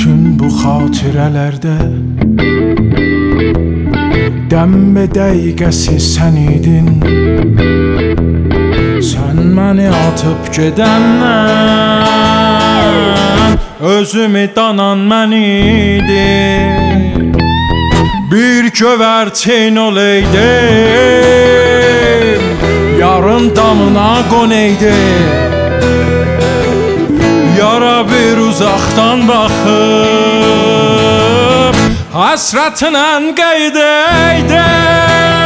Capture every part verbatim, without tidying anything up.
Bütün bu xatirələrdə Dəmmə dəqiqəsi sən idin. Sən məni atıb gedəndən özümü danan mən idim. Bir gövərçin oleydim, yarın damına qoneydim. Yara bir uzaqdan baxıb həsrətinlə qeyd eydim.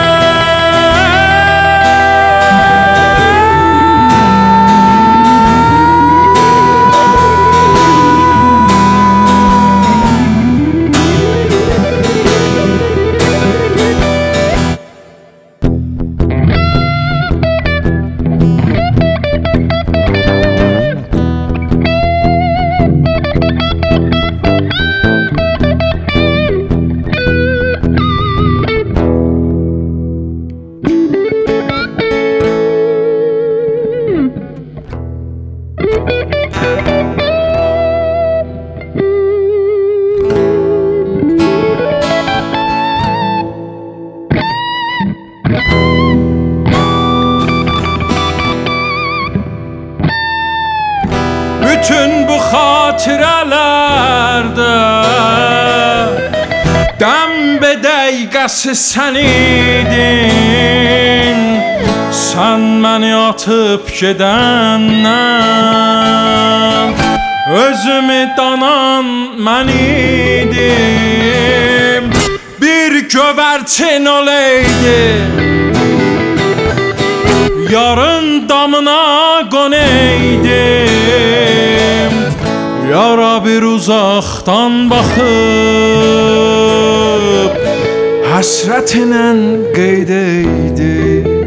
Bütün bu xatirələrdə Dəmbə dəqiqəsi sən idin. Sən məni atıb gedəndən özümü danan mən idim. Bir gövərçin oleydim, yarın damına qoneydim. Yara bir uzaqdan baxıb həsrətinlə qeyd eydim.